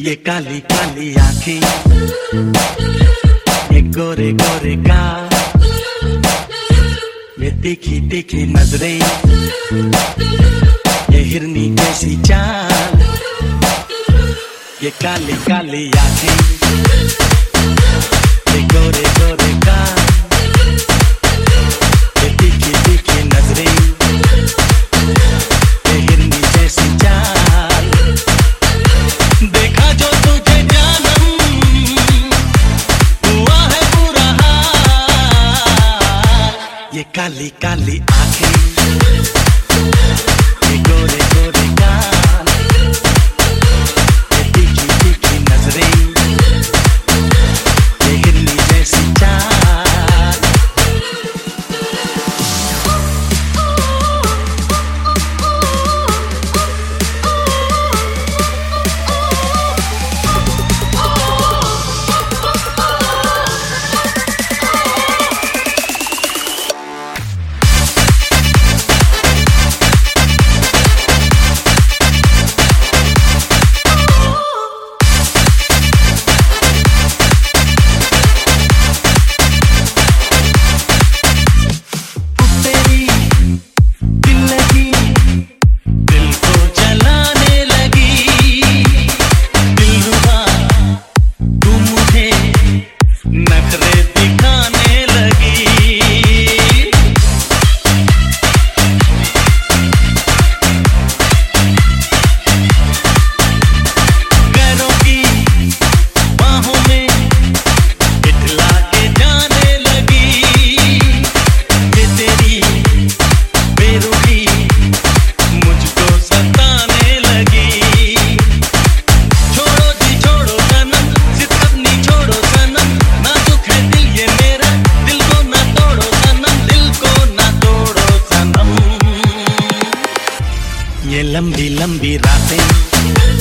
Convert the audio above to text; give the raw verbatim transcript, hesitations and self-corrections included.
ये काली काली आंखें, ये गोरे गोरे गाल, ये तीखी तीखी नजरें, ये हिरनी जैसी चाल। ये काली काली आंखें, ये गोरे गोरे गाल, ये तीखी तीखी नजरें, ये हिरनी जैसी चाल। देखा जो तुझे जानम, हुआ है बुरा हाल। ये काली काली आंखें, ये गोरे गोरे गाल, ये तीखी तीखी नजरें, ये हिरनी जैसी चाल। ये लंबी लंबी रातें,